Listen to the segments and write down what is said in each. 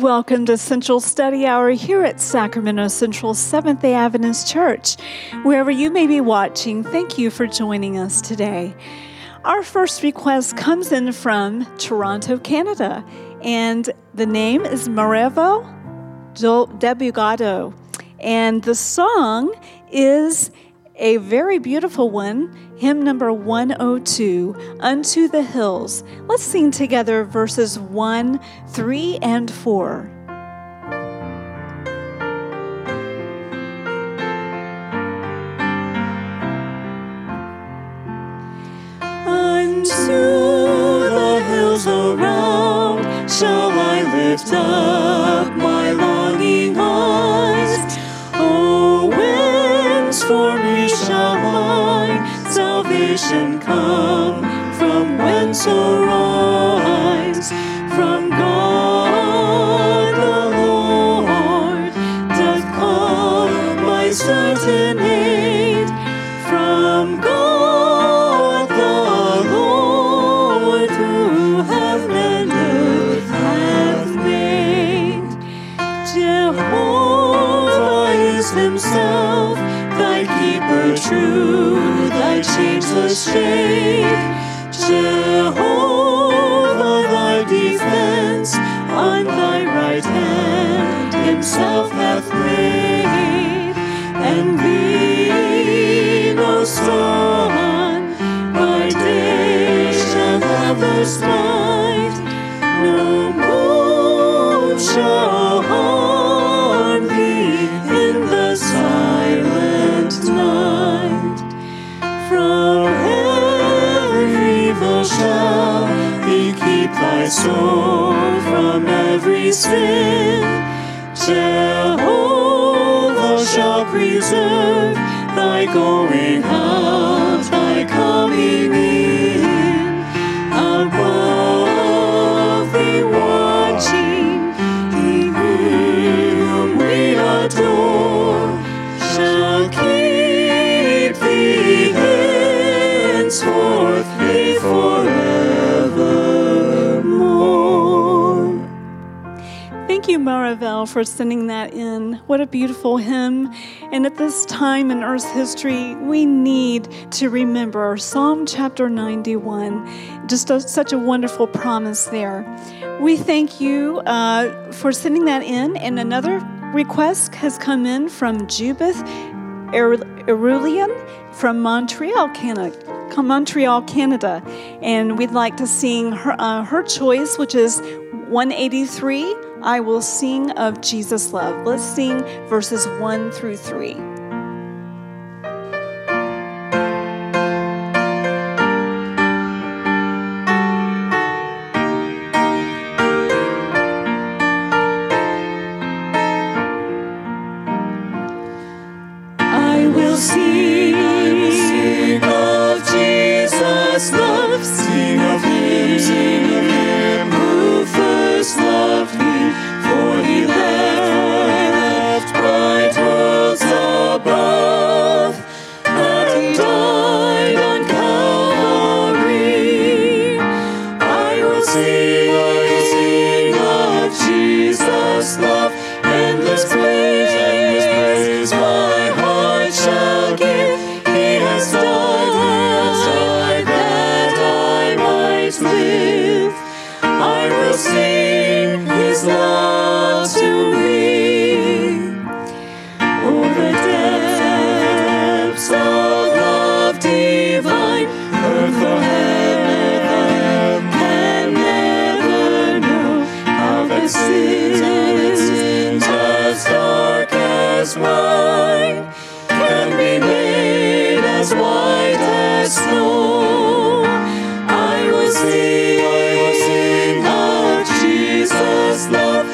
welcome to Central Study Hour here at Sacramento Central Seventh-day Adventist Church. Wherever you may be watching, thank you for joining us today. Our first request comes in from Toronto, Canada, and the name is Marevo Debugado, and the song is a very beautiful one, hymn number 102, Unto the Hills. Let's sing together verses 1, 3, and 4. Unto the hills around shall I lift up my longing eyes. O winds, for me shall mine salvation come. From whence arise? From God the Lord doth come my certain aid. From God the Lord, who heaven and earth hath made. Jehovah is himself thy keeper true, thy changeless shade. Jehovah thy defense, on thy right hand himself hath made. And be no storm by day shall have their spite, no moon shall harm thee in the silent night. From every evil shall he keep thy soul, from every sin. Jehovah shall preserve thy going out, thy coming in. Above thee watching, he whom we adore, shall keep thee henceforth, yea, forevermore. Thank you, Maravel, for sending that in. What a beautiful hymn. And at this time in Earth's history, we need to remember Psalm chapter 91. Just such a wonderful promise there. We thank you for sending that in. And another request has come in from Judith Erulian from Montreal, Canada. And we'd like to sing her choice, which is 183, I Will Sing of Jesus' Love. Let's sing verses 1 through 3. I will sing of Jesus' love, sing of him who first loved me, for he left bright worlds above, and died on Calvary. I will sing of Jesus' love, endless praise my heart shall give. He has died that I might live. I will sing his love to me. Oh, the depths of love divine, earth or heaven can never know. How the sins as dark as mine can be made as white as snow. I will sing of Jesus' love,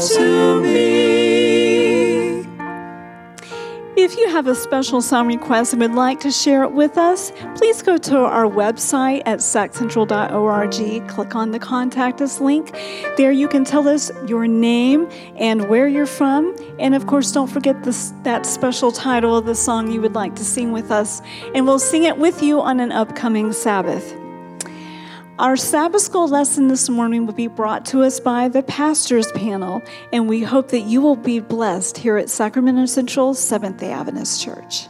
to me. If you have a special psalm request and would like to share it with us, please go to our website at saccentral.org. Click on the Contact Us link. There you can tell us your name and where you're from. And of course, don't forget that special title of the song you would like to sing with us. And we'll sing it with you on an upcoming Sabbath. Our Sabbath School lesson this morning will be brought to us by the Pastors Panel, and we hope that you will be blessed here at Sacramento Central Seventh-day Adventist Church.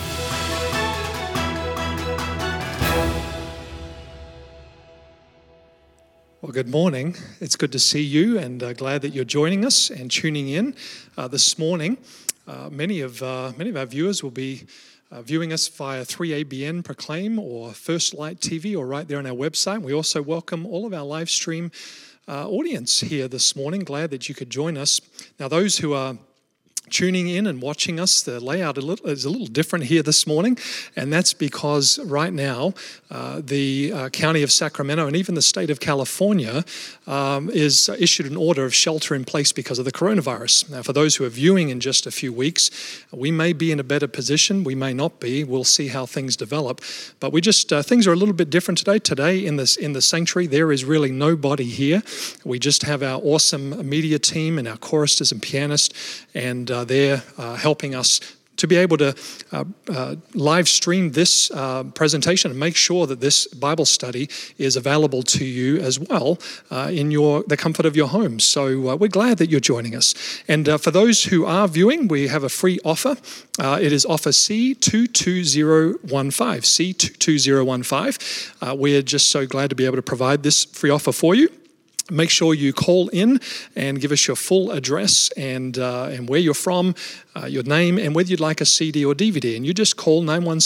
Well, good morning. It's good to see you, and glad that you're joining us and tuning in this morning. Many of our viewers will be viewing us via 3ABN Proclaim or First Light TV or right there on our website. We also welcome all of our live stream audience here this morning. Glad that you could join us. Now, those who are tuning in and watching us, the layout is a little different here this morning, and that's because right now the County of Sacramento and even the state of California is issued an order of shelter in place because of the coronavirus. Now, for those who are viewing in just a few weeks, we may be in a better position, we may not be. We'll see how things develop, but we just things are a little bit different today. Today in the sanctuary, there is really nobody here. We just have our awesome media team and our choristers and pianists, and they're helping us to be able to live stream this presentation and make sure that this Bible study is available to you as well in the comfort of your home. So we're glad that you're joining us. And for those who are viewing, we have a free offer. It is offer C22015. C22015. We're just so glad to be able to provide this free offer for you. Make sure you call in and give us your full address and where you're from, your name, and whether you'd like a CD or DVD. And you just call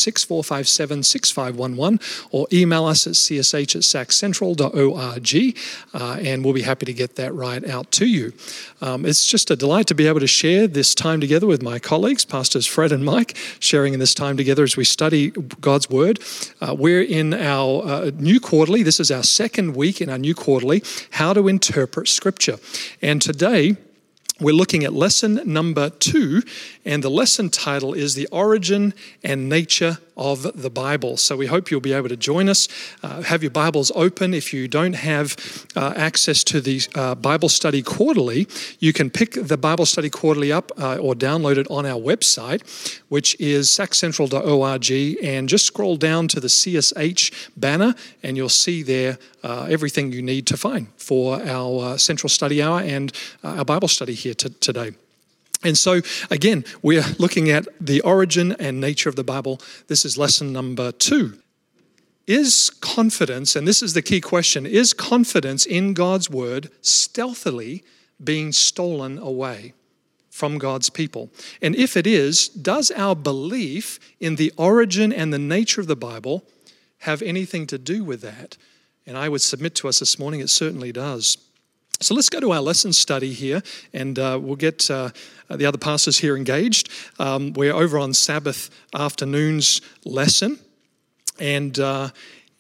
916-457-6511 or email us at csh@saccentral.org, and we'll be happy to get that right out to you. It's just a delight to be able to share this time together with my colleagues, Pastors Fred and Mike, sharing in this time together as we study God's Word. We're in our new quarterly. This is our second week in our new quarterly, How to Interpret Scripture. And today, we're looking at lesson number 2, and the lesson title is The Origin and Nature of the Bible. So we hope you'll be able to join us. Have your Bibles open. If you don't have access to the Bible Study Quarterly, you can pick the Bible Study Quarterly up or download it on our website, which is saccentral.org, and just scroll down to the CSH banner, and you'll see there everything you need to find for our Central Study Hour and our Bible study here today. And so, again, we're looking at the origin and nature of the Bible. This is lesson number 2. Is confidence, and this is the key question, is confidence in God's Word stealthily being stolen away from God's people? And if it is, does our belief in the origin and the nature of the Bible have anything to do with that? And I would submit to us this morning, it certainly does. So let's go to our lesson study here, and we'll get the other pastors here engaged. We're over on Sabbath afternoon's lesson, and the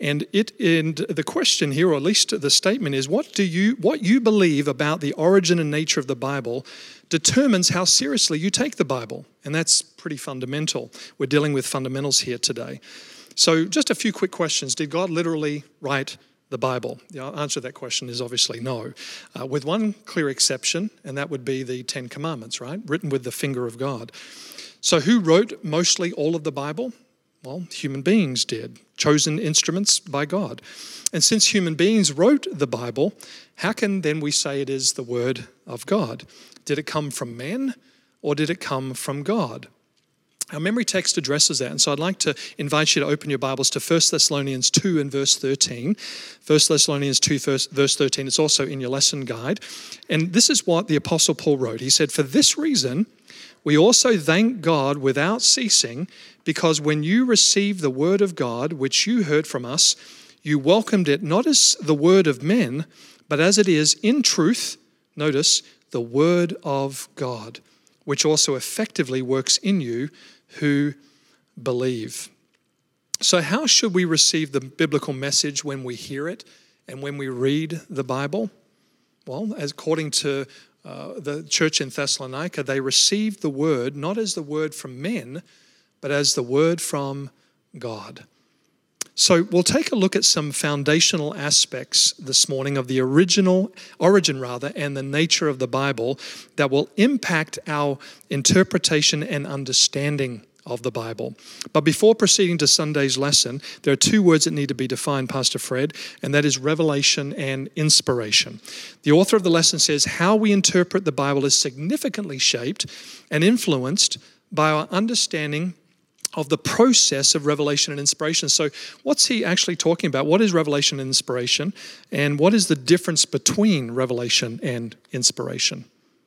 question here, or at least the statement, is what you believe about the origin and nature of the Bible determines how seriously you take the Bible, and that's pretty fundamental. We're dealing with fundamentals here today. So just a few quick questions. Did God literally write the Bible? The answer to that question is obviously no, with one clear exception, and that would be the Ten Commandments, right? Written with the finger of God. So who wrote mostly all of the Bible? Well, human beings did, chosen instruments by God. And since human beings wrote the Bible, how can then we say it is the Word of God? Did it come from men, or did it come from God? Our memory text addresses that, and so I'd like to invite you to open your Bibles to 1 Thessalonians 2 and verse 13. 1 Thessalonians 2 verse 13, it's also in your lesson guide. And this is what the Apostle Paul wrote. He said, "For this reason, we also thank God without ceasing, because when you received the word of God, which you heard from us, you welcomed it not as the word of men, but as it is in truth," notice, "the word of God, which also effectively works in you who believe." So how should we receive the biblical message when we hear it and when we read the Bible? Well, as according to the church in Thessalonica, they received the word not as the word from men, but as the word from God. So we'll take a look at some foundational aspects this morning of the origin, and the nature of the Bible that will impact our interpretation and understanding of the Bible. But before proceeding to Sunday's lesson, there are two words that need to be defined, Pastor Fred, and that is revelation and inspiration. The author of the lesson says how we interpret the Bible is significantly shaped and influenced by our understanding of the process of revelation and inspiration. So what's he actually talking about? What is revelation and inspiration? And what is the difference between revelation and inspiration?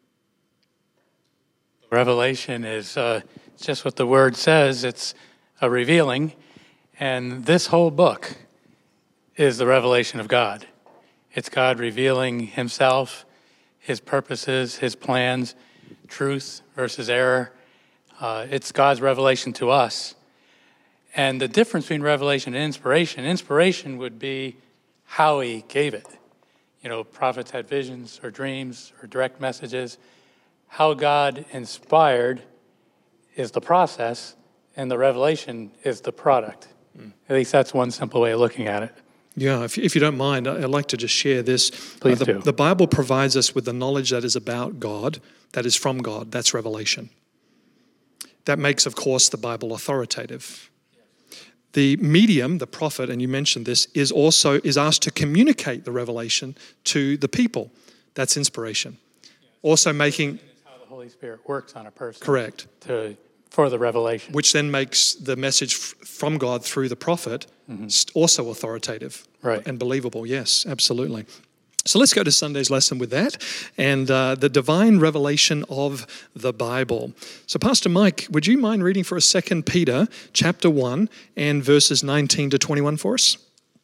Revelation is just what the word says. It's a revealing. And this whole book is the revelation of God. It's God revealing himself, his purposes, his plans, truth versus error. It's God's revelation to us. And the difference between revelation and inspiration would be how he gave it. You know, prophets had visions or dreams or direct messages. How God inspired is the process, and the revelation is the product. At least that's one simple way of looking at it. Yeah, if you don't mind, I'd like to just share this. Please do. The Bible provides us with the knowledge that is about God, that is from God. That's revelation. That makes, of course, the Bible authoritative. The medium, the prophet, and you mentioned this, is asked to communicate the revelation to the people. That's inspiration. Also making... It's how the Holy Spirit works on a person. Correct. For the revelation. Which then makes the message from God through the prophet also authoritative and believable. Yes, absolutely. So let's go to Sunday's lesson with that and the divine revelation of the Bible. So Pastor Mike, would you mind reading for us 2 Peter chapter 1 and verses 19 to 21 for us?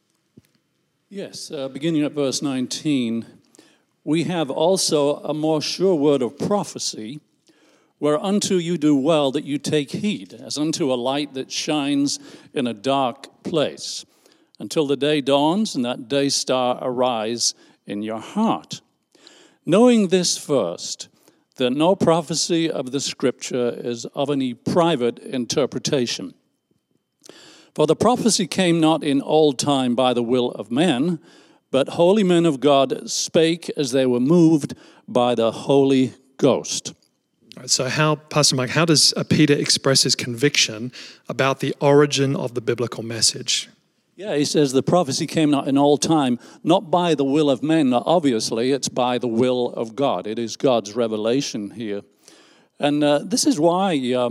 Yes, beginning at verse 19, we have also a more sure word of prophecy, whereunto you do well that you take heed, as unto a light that shines in a dark place, until the day dawns and that day star arise in your heart. Knowing this first, that no prophecy of the Scripture is of any private interpretation. For the prophecy came not in old time by the will of men, but holy men of God spake as they were moved by the Holy Ghost. So Pastor Mike, how does Peter express his conviction about the origin of the biblical message? Yeah, he says the prophecy came not in all time, not by the will of men. Obviously, it's by the will of God. It is God's revelation here. And this is why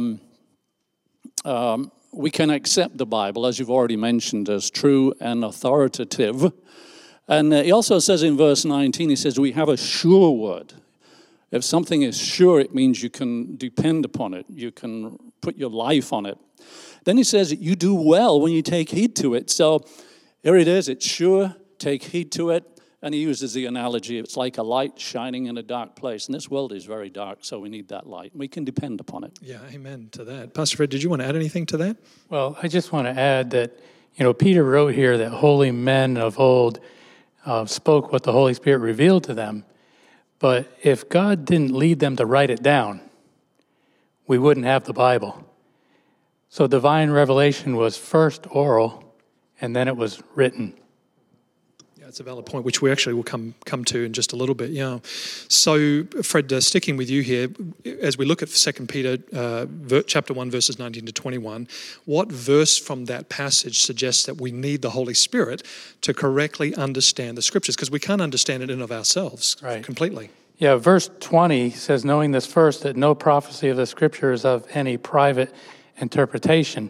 we can accept the Bible, as you've already mentioned, as true and authoritative. And he also says in verse 19, he says, we have a sure word. If something is sure, it means you can depend upon it. You can put your life on it. Then he says, you do well when you take heed to it. So here it is, it's sure, take heed to it. And he uses the analogy, it's like a light shining in a dark place. And this world is very dark, so we need that light. We can depend upon it. Yeah, amen to that. Pastor Fred, did you want to add anything to that? Well, I just want to add that, Peter wrote here that holy men of old spoke what the Holy Spirit revealed to them. But if God didn't lead them to write it down, we wouldn't have the Bible. So divine revelation was first oral, and then it was written. Yeah, it's a valid point, which we actually will come to in just a little bit. Yeah. So, Fred, sticking with you here, as we look at 2 Peter chapter 1, verses 19 to 21, what verse from that passage suggests that we need the Holy Spirit to correctly understand the Scriptures? Because we can't understand it in of ourselves completely. Yeah, verse 20 says, knowing this first, that no prophecy of the Scripture is of any private interpretation.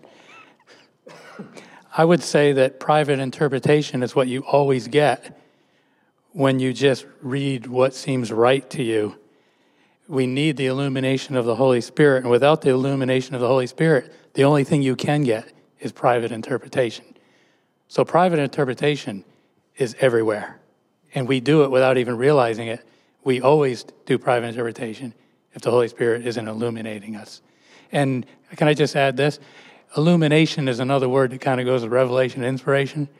I would say that private interpretation is what you always get when you just read what seems right to you. We need the illumination of the Holy Spirit, and without the illumination of the Holy Spirit, the only thing you can get is private interpretation. So private interpretation is everywhere, and we do it without even realizing it. We always do private interpretation if the Holy Spirit isn't illuminating us. And can I just add this? Illumination is another word that kind of goes with revelation and inspiration.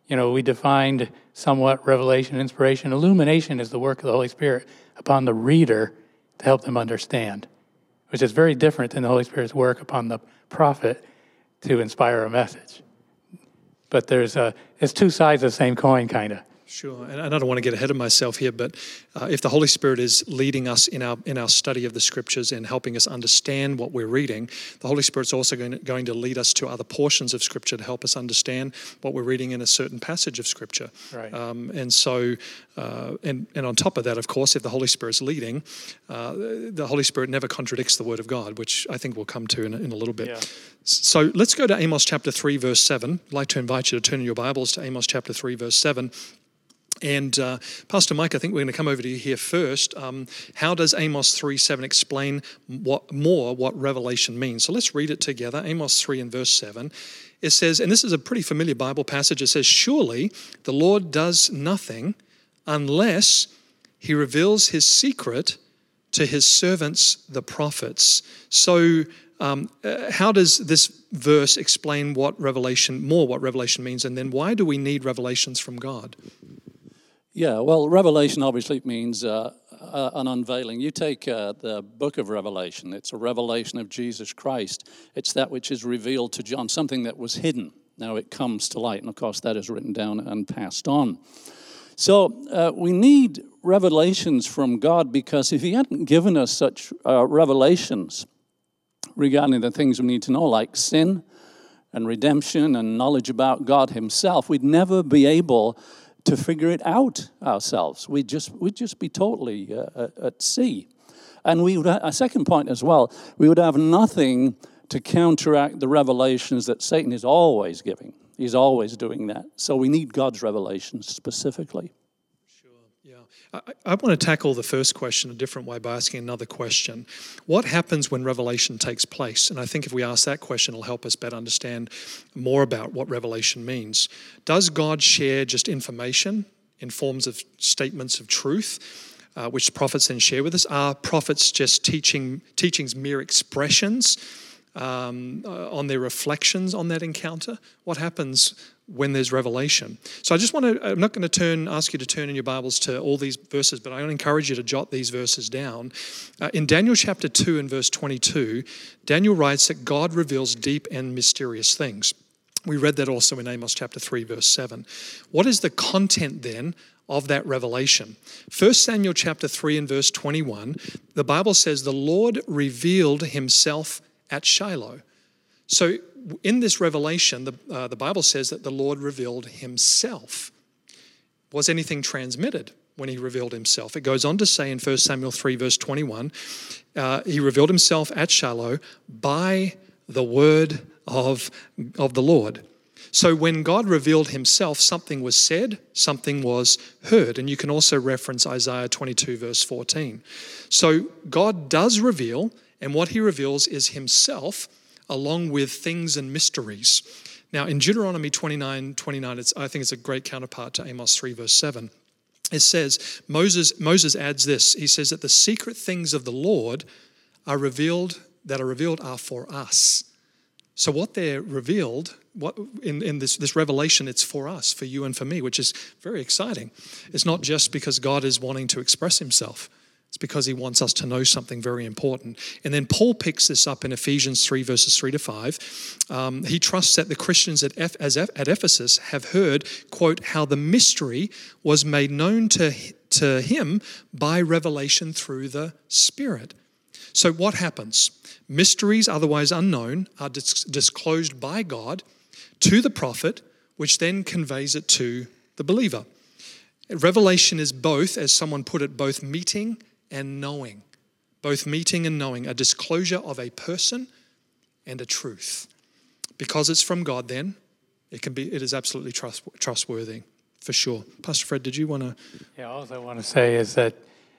We defined somewhat revelation, inspiration. Illumination is the work of the Holy Spirit upon the reader to help them understand, which is very different than the Holy Spirit's work upon the prophet to inspire a message. But it's two sides of the same coin, kind of. Sure, and I don't want to get ahead of myself here, but if the Holy Spirit is leading us in our study of the Scriptures and helping us understand what we're reading, the Holy Spirit's also going to lead us to other portions of Scripture to help us understand what we're reading in a certain passage of Scripture. Right. And so, and on top of that, of course, if the Holy Spirit's leading, the Holy Spirit never contradicts the Word of God, which I think we'll come to in a little bit. Yeah. So let's go to Amos chapter 3, verse 7. I'd like to invite you to turn in your Bibles to Amos chapter 3, verse 7. And Pastor Mike, I think we're going to come over to you here first. How does Amos 3:7 explain what revelation means? So let's read it together. Amos 3 and verse 7. It says, and this is a pretty familiar Bible passage, it says, "Surely the Lord does nothing unless he reveals his secret to his servants, the prophets." So how does this verse explain what revelation means? And then why do we need revelations from God? Yeah, well, revelation obviously means an unveiling. You take the book of Revelation, it's a revelation of Jesus Christ. It's that which is revealed to John, something that was hidden. Now it comes to light, and of course that is written down and passed on. So we need revelations from God, because if he hadn't given us such revelations regarding the things we need to know, like sin and redemption and knowledge about God himself, we'd never be able to figure it out ourselves. We'd just be totally at sea. And we would a second point as well, we would have nothing to counteract the revelations that Satan is always giving. He's always doing that. So we need God's revelations specifically. I want to tackle the first question a different way by asking another question. What happens when revelation takes place? And I think if we ask that question, it'll help us better understand more about what revelation means. Does God share just information in forms of statements of truth, which prophets then share with us? Are prophets just teachings mere expressions on their reflections on that encounter? What happens when there's revelation? So I'm not going to ask you to turn in your Bibles to all these verses, but I want to encourage you to jot these verses down. In Daniel chapter 2 and verse 22, Daniel writes that God reveals deep and mysterious things. We read that also in Amos chapter 3, verse 7. What is the content then of that revelation? 1 Samuel chapter 3 and verse 21, the Bible says the Lord revealed himself at Shiloh. So in this revelation, the Bible says that the Lord revealed himself. Was anything transmitted when he revealed himself? It goes on to say in 1 Samuel 3 verse 21, he revealed himself at Shiloh by the word of the Lord. So when God revealed himself, something was said, something was heard. And you can also reference Isaiah 22 verse 14. So God does reveal, and what he reveals is himself, along with things and mysteries. Now, in Deuteronomy 29:29, I think it's a great counterpart to Amos 3, verse 7. It says, Moses adds this. He says that the secret things of the Lord are revealed are for us. So what they're revealed, in this revelation, it's for us, for you and for me, which is very exciting. It's not just because God is wanting to express himself. It's because he wants us to know something very important. And then Paul picks this up in Ephesians 3, verses 3 to 5. He trusts that the Christians at Ephesus have heard, quote, how the mystery was made known to him by revelation through the Spirit. So what happens? Mysteries, otherwise unknown, are disclosed by God to the prophet, which then conveys it to the believer. Revelation is both, as someone put it, both meeting and knowing. Both meeting and knowing, a disclosure of a person and a truth. Because it's from God then, it is absolutely trustworthy, for sure. Pastor Fred, did you want to? Yeah, all I want to say is that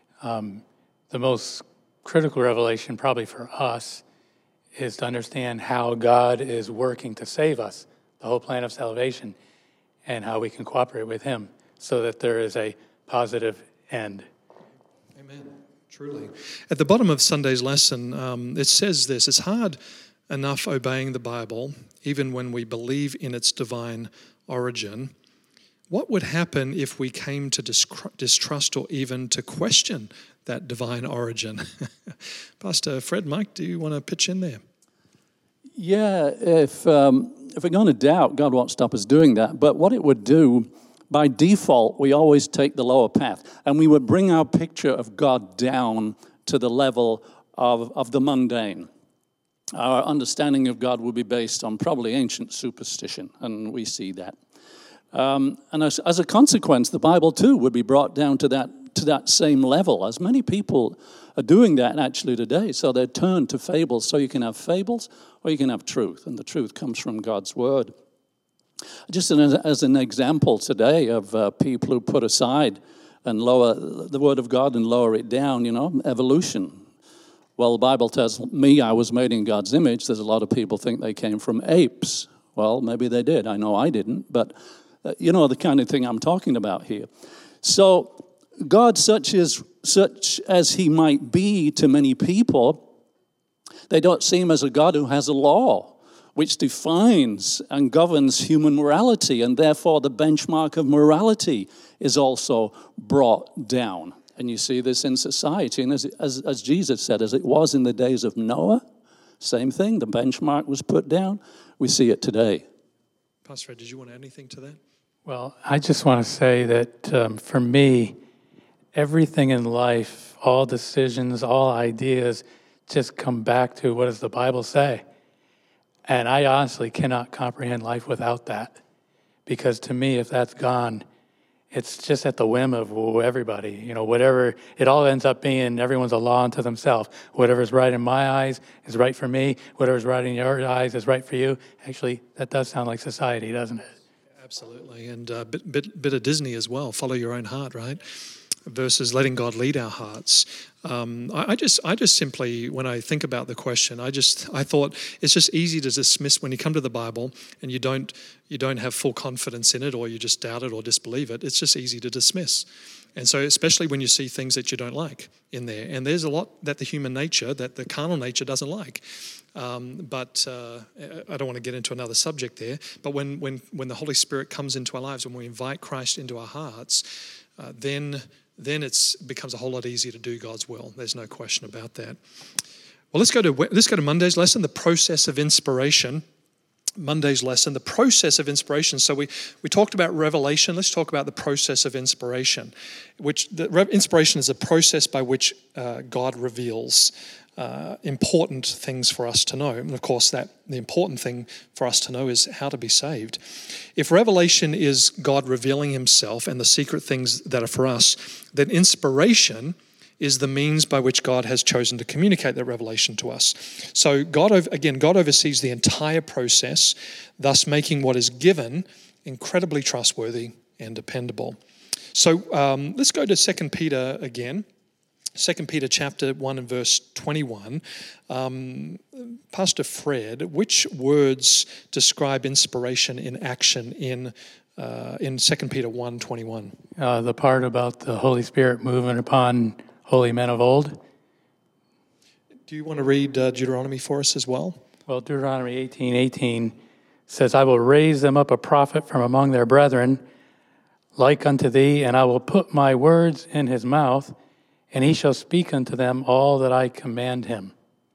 the most critical revelation probably for us is to understand how God is working to save us, the whole plan of salvation, and how we can cooperate with him so that there is a positive end. Amen. Truly. At the bottom of Sunday's lesson, it says this: it's hard enough obeying the Bible, even when we believe in its divine origin. what would happen if we came to distrust or even to question that divine origin? Pastor Fred, Mike, do you want to pitch in there? Yeah, if we're going to doubt, God won't stop us doing that. But what it would do, by default, we always take the lower path. And we would bring our picture of God down to the level of the mundane. Our understanding of God would be based on probably ancient superstition, and we see that. And as a consequence, the Bible too would be brought down to that same level, as many people are doing that actually today. So they turn to fables. So you can have fables or you can have truth, and the truth comes from God's word. Just as an example today of people who put aside and lower the word of God and lower it down, evolution. Well, the Bible tells me I was made in God's image. There's a lot of people think they came from apes. Well, maybe they did. I know I didn't, but the kind of thing I'm talking about here. So God, such as he might be to many people, they don't see him as a God who has a law which defines and governs human morality, and therefore the benchmark of morality is also brought down. And you see this in society, and as Jesus said, as it was in the days of Noah, same thing, the benchmark was put down. We see it today. Pastor Fred, did you want to add anything to that? Well, I just want to say that for me, everything in life, all decisions, all ideas, just come back to what does the Bible say? And I honestly cannot comprehend life without that. Because to me, if that's gone, it's just at the whim of everybody. Whatever, it all ends up being, everyone's a law unto themselves. Whatever's right in my eyes is right for me. Whatever's right in your eyes is right for you. Actually, that does sound like society, doesn't it? Absolutely. And a bit of Disney as well. Follow your own heart, right? Versus letting God lead our hearts. I just simply, when I think about the question, I thought it's just easy to dismiss when you come to the Bible and you don't have full confidence in it, or you just doubt it or disbelieve it. It's just easy to dismiss. And so, especially when you see things that you don't like in there, and there's a lot that the carnal nature doesn't like. But I don't want to get into another subject there. But when the Holy Spirit comes into our lives, when we invite Christ into our hearts, then it becomes a whole lot easier to do God's will. There's no question about that. Well, let's go to Monday's lesson, the process of inspiration. Monday's lesson, the process of inspiration. So we talked about revelation. Let's talk about the process of inspiration, inspiration is a process by which God reveals important things for us to know. And of course, the important thing for us to know is how to be saved. If revelation is God revealing himself and the secret things that are for us, then inspiration is the means by which God has chosen to communicate that revelation to us. So God oversees the entire process, thus making what is given incredibly trustworthy and dependable. So let's go to 2 Peter again. 2 Peter chapter 1 and verse 21. Pastor Fred, which words describe inspiration in action in 2 Peter 1:21? The part about the Holy Spirit moving upon holy men of old. Do you want to read Deuteronomy for us as well? Well, Deuteronomy 18:18 says, I will raise them up a prophet from among their brethren, like unto thee, and I will put my words in his mouth, and he shall speak unto them all that I command him.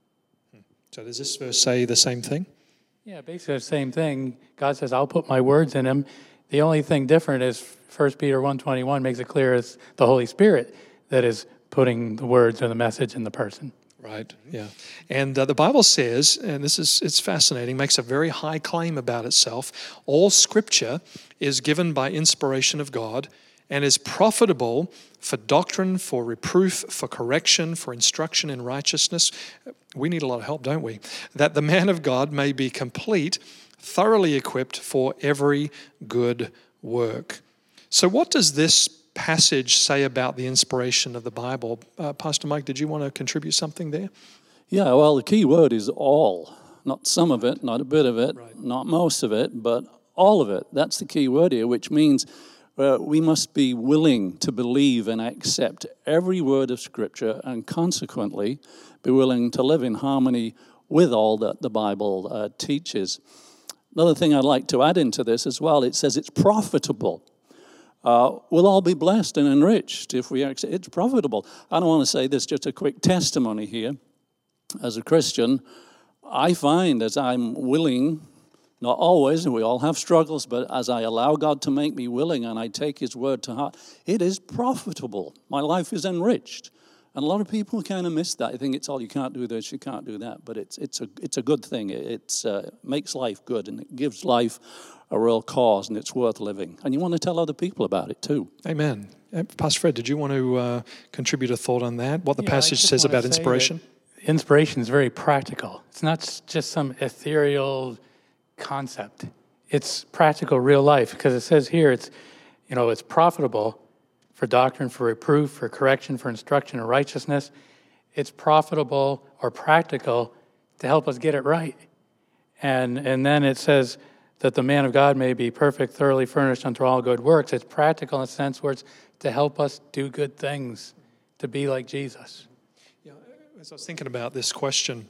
So does this verse say the same thing? Yeah, basically the same thing. God says, I'll put my words in him. The only thing different is 1 Peter 1:21 makes it clear it's the Holy Spirit that is putting the words or the message in the person. Right, yeah. And the Bible says, and it's fascinating, makes a very high claim about itself, all Scripture is given by inspiration of God and is profitable for doctrine, for reproof, for correction, for instruction in righteousness. We need a lot of help, don't we? That the man of God may be complete, thoroughly equipped for every good work. So what does this passage say about the inspiration of the Bible? Pastor Mike, did you want to contribute something there? Yeah, well, the key word is all. Not some of it, not a bit of it, right. Not most of it, but all of it. That's the key word here, which means we must be willing to believe and accept every word of Scripture, and consequently be willing to live in harmony with all that the Bible teaches. Another thing I'd like to add into this as well, it says it's profitable. we'll all be blessed and enriched if we accept. It's profitable. I don't want to say this, just a quick testimony here. As a Christian, I find as I'm willing, not always, and we all have struggles, but as I allow God to make me willing and I take His word to heart, it is profitable. My life is enriched. And a lot of people kind of miss that. I think it's all, you can't do this, you can't do that. But it's a good thing. It makes life good, and it gives life a real cause, and it's worth living. And you want to tell other people about it too. Amen. Pastor Fred, did you want to contribute a thought on that? What the passage says about inspiration? Inspiration is very practical. It's not just some ethereal concept. It's practical, real life, because it says here it's profitable for doctrine, for reproof, for correction, for instruction in righteousness. It's profitable or practical to help us get it right. And then it says that the man of God may be perfect, thoroughly furnished unto all good works. It's practical in a sense where it's to help us do good things, to be like Jesus. Yeah, as I was thinking about this question,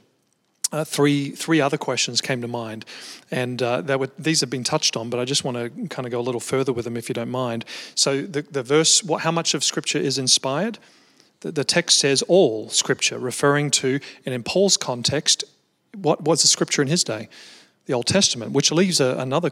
three other questions came to mind, and these have been touched on, but I just want to kind of go a little further with them, if you don't mind. So the verse, how much of Scripture is inspired? The text says all Scripture, referring to, and in Paul's context, what was the Scripture in his day? The Old Testament, which leaves another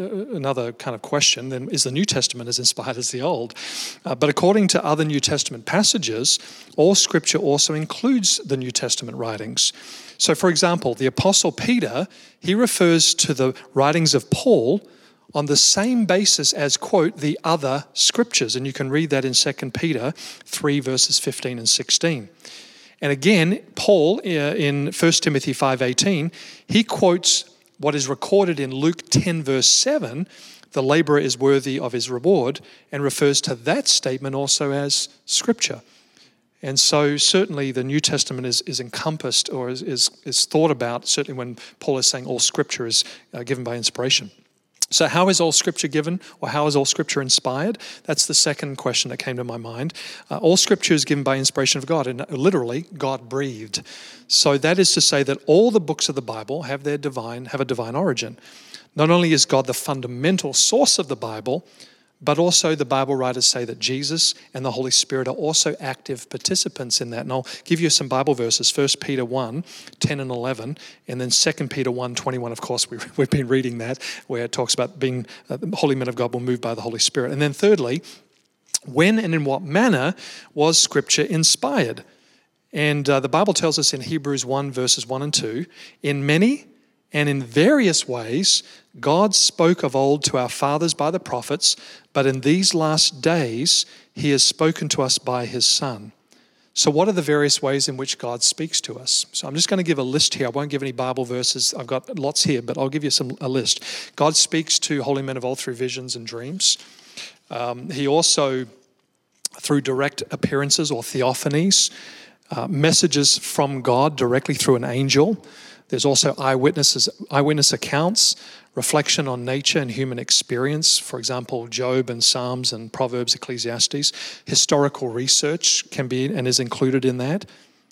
kind of question. Then, is the New Testament as inspired as the Old? But according to other New Testament passages, all Scripture also includes the New Testament writings. So, for example, the Apostle Peter, he refers to the writings of Paul on the same basis as, quote, the other Scriptures. And you can read that in 2 Peter 3, verses 15 and 16. And again, Paul, in 1 Timothy 5:18, he quotes what is recorded in Luke 10, verse 7, the laborer is worthy of his reward, and refers to that statement also as Scripture. And so certainly the New Testament is encompassed or is thought about, certainly when Paul is saying all Scripture is given by inspiration. So how is all Scripture given, or how is all Scripture inspired? That's the second question that came to my mind. All Scripture is given by inspiration of God, and literally, God breathed. So that is to say that all the books of the Bible have a divine origin. Not only is God the fundamental source of the Bible, but also the Bible writers say that Jesus and the Holy Spirit are also active participants in that. And I'll give you some Bible verses, 1 Peter 1, 10 and 11, and then 2 Peter 1, 21. Of course, we've been reading that, where it talks about being the holy men of God will move by the Holy Spirit. And then thirdly, when and in what manner was Scripture inspired? And the Bible tells us in Hebrews 1, verses 1 and 2, in many and in various ways, God spoke of old to our fathers by the prophets, but in these last days, He has spoken to us by His Son. So what are the various ways in which God speaks to us? So I'm just going to give a list here. I won't give any Bible verses. I've got lots here, but I'll give you a list. God speaks to holy men of old through visions and dreams. He also, through direct appearances or theophanies, messages from God directly through an angel. There's also eyewitness accounts, reflection on nature and human experience. For example, Job and Psalms and Proverbs, Ecclesiastes. Historical research can be and is included in that.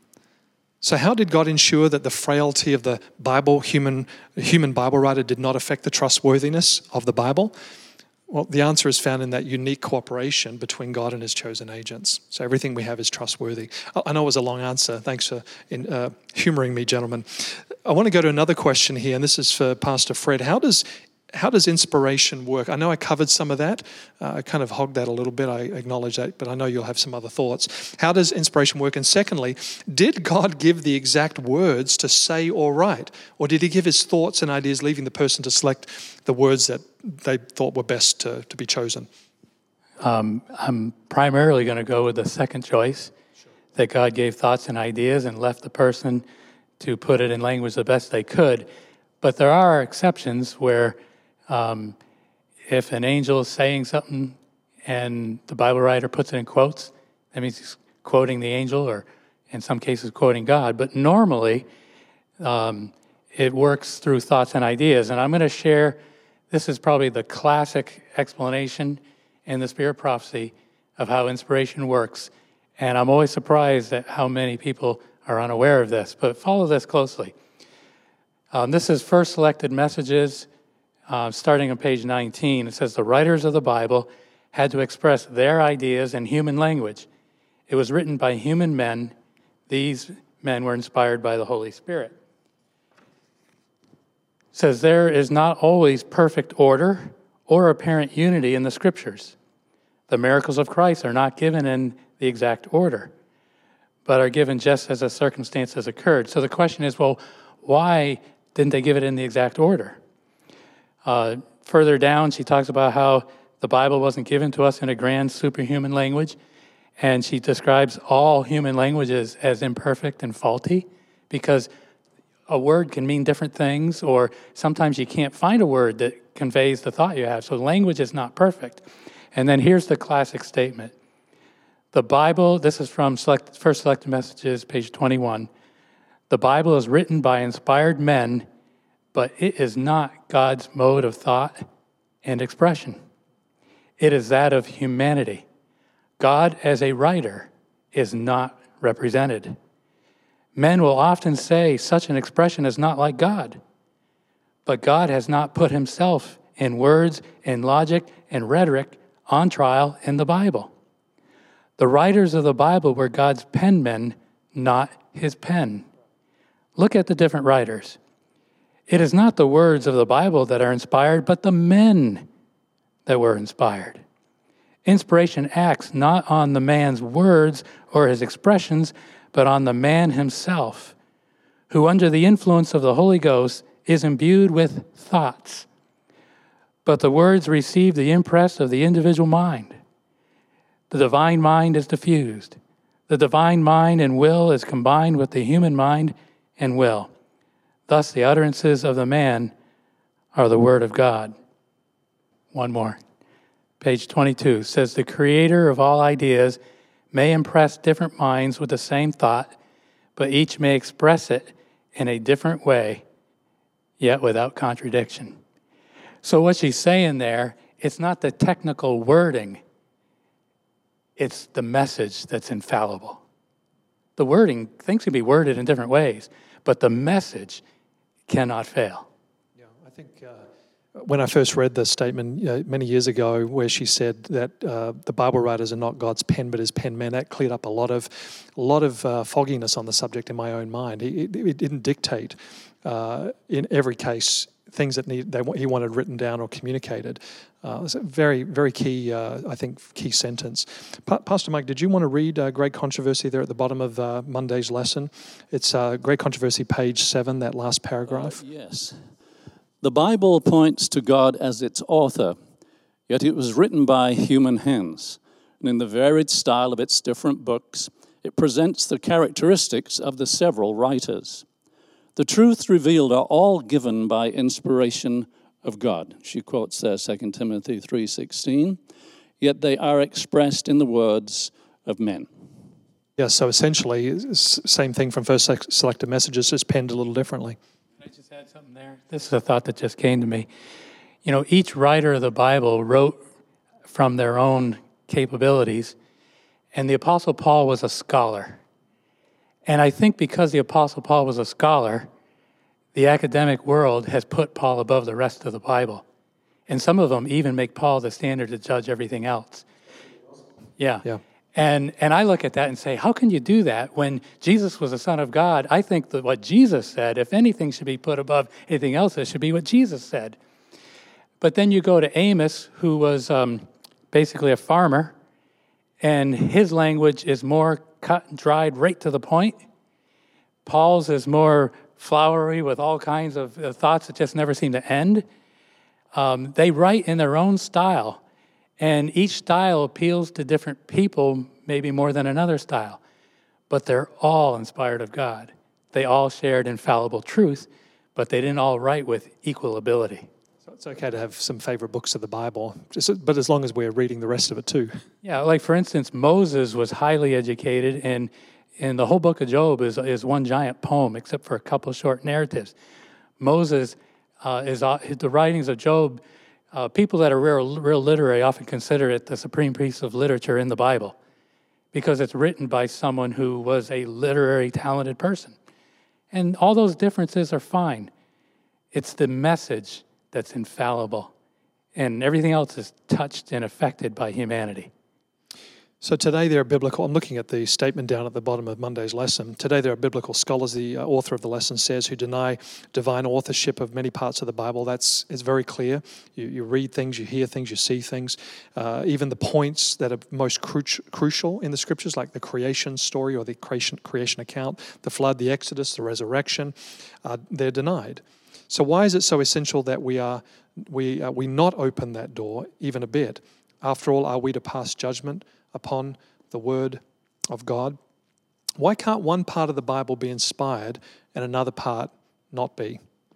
So how did God ensure that the frailty of the Bible, human Bible writer, did not affect the trustworthiness of the Bible? Well, the answer is found in that unique cooperation between God and His chosen agents. So everything we have is trustworthy. I know it was a long answer. Thanks for humoring me, gentlemen. I want to go to another question here, and this is for Pastor Fred. How does inspiration work? I know I covered some of that. I kind of hogged that a little bit. I acknowledge that, but I know you'll have some other thoughts. How does inspiration work? And secondly, did God give the exact words to say or write? Or did He give His thoughts and ideas, leaving the person to select the words that they thought were best to be chosen? I'm primarily going to go with the second choice, that God gave thoughts and ideas and left the person to put it in language the best they could. But there are exceptions where if an angel is saying something and the Bible writer puts it in quotes, that means he's quoting the angel, or in some cases quoting God. But normally it works through thoughts and ideas. And I'm going to share, this is probably the classic explanation in the Spirit Prophecy of how inspiration works. And I'm always surprised at how many people are unaware of this, but follow this closely. This is First Selected Messages, starting on page 19. It says, the writers of the Bible had to express their ideas in human language. It was written by human men. These men were inspired by the Holy Spirit. It says there is not always perfect order or apparent unity in the Scriptures. The miracles of Christ are not given in the exact order, but are given just as the circumstances occurred. So the question is, well, why didn't they give it in the exact order? Further down, she talks about how the Bible wasn't given to us in a grand superhuman language, and she describes all human languages as imperfect and faulty because a word can mean different things, or sometimes you can't find a word that conveys the thought you have. So language is not perfect. And then here's the classic statement. The Bible, this is from First Selected Messages, page 21. The Bible is written by inspired men, but it is not God's mode of thought and expression. It is that of humanity. God as a writer is not represented. Men will often say such an expression is not like God. But God has not put himself in words, in logic, and rhetoric on trial in the Bible. The writers of the Bible were God's penmen, not his pen. Look at the different writers. It is not the words of the Bible that are inspired, but the men that were inspired. Inspiration acts not on the man's words or his expressions, but on the man himself, who under the influence of the Holy Ghost is imbued with thoughts. But the words receive the impress of the individual mind. The divine mind is diffused. The divine mind and will is combined with the human mind and will. Thus the utterances of the man are the word of God. One more. Page 22 says, the creator of all ideas may impress different minds with the same thought, but each may express it in a different way, yet without contradiction. So what she's saying there, it's not the technical wording, it's the message that's infallible. The wording, things can be worded in different ways, but the message cannot fail. Yeah, I think when I first read the statement many years ago where she said that the Bible writers are not God's pen but his penmen, that cleared up a lot of fogginess on the subject in my own mind. It didn't dictate in every case things that he wanted written down or communicated. It's a very, very key, I think, key sentence. Pastor Mike, did you want to read Great Controversy there at the bottom of Monday's lesson? It's Great Controversy, page 7, that last paragraph. Yes. The Bible points to God as its author, yet it was written by human hands. And in the varied style of its different books, it presents the characteristics of the several writers. The truths revealed are all given by inspiration of God. She quotes there 2 Timothy 3:16, yet they are expressed in the words of men. Yeah, so essentially, same thing from First Selected Messages, just penned a little differently. Can I just add something there? This is a thought that just came to me. You know, each writer of the Bible wrote from their own capabilities, and the Apostle Paul was a scholar. And I think because the Apostle Paul was a scholar, the academic world has put Paul above the rest of the Bible. And some of them even make Paul the standard to judge everything else. Yeah. And I look at that and say, how can you do that when Jesus was the Son of God? I think that what Jesus said, if anything should be put above anything else, it should be what Jesus said. But then you go to Amos, who was basically a farmer, and his language is more cut and dried right to the point. Paul's is more flowery with all kinds of thoughts that just never seem to end. They write in their own style, and each style appeals to different people, maybe more than another style. But they're all inspired of God. They all shared infallible truth, but they didn't all write with equal ability. So it's okay to have some favorite books of the Bible, but as long as we're reading the rest of it too. Yeah, like for instance, Moses was highly educated, and the whole book of Job is one giant poem, except for a couple of short narratives. Moses the writings of Job. People that are real literary often consider it the supreme piece of literature in the Bible because it's written by someone who was a literary talented person. And all those differences are fine. It's the message that's infallible. and everything else is touched and affected by humanity. So today there are biblical, I'm looking at the statement down at the bottom of Monday's lesson. Today there are biblical scholars, the author of the lesson says, who deny divine authorship of many parts of the Bible. It's very clear. You read things, you hear things, you see things. Even the points that are most crucial in the scriptures, like the creation story or the creation account, the flood, the Exodus, the resurrection, they're denied. So why is it so essential that we not open that door even a bit? After all, are we to pass judgment upon the Word of God? Why can't one part of the Bible be inspired and another part not be?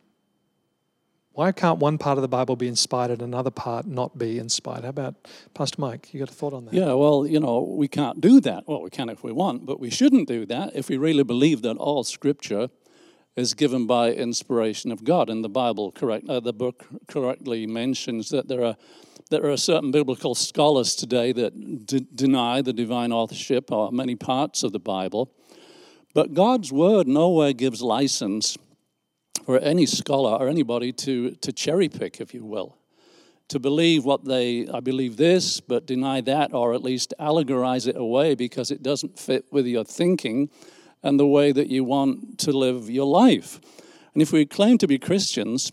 Why can't one part of the Bible be inspired and another part not be inspired? How about Pastor Mike? You got a thought on that? Yeah, well, we can't do that. Well, we can if we want, but we shouldn't do that if we really believe that all Scripture is given by inspiration of God. And the Bible, the book correctly mentions that there are certain biblical scholars today that deny the divine authorship of many parts of the Bible. But God's Word nowhere gives license for any scholar or anybody to cherry pick, if you will, to believe I believe this, but deny that, or at least allegorize it away because it doesn't fit with your thinking and the way that you want to live your life. And if we claim to be Christians,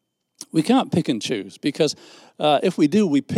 we can't pick and choose, because if we do, we